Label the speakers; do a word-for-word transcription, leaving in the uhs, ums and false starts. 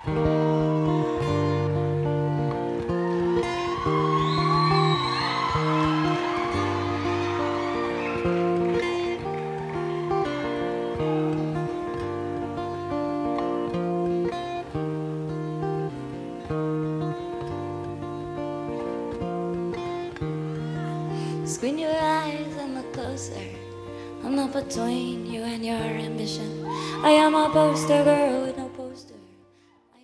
Speaker 1: Screen your eyes and look closer. I'm not between you and your ambition. I am a poster girl with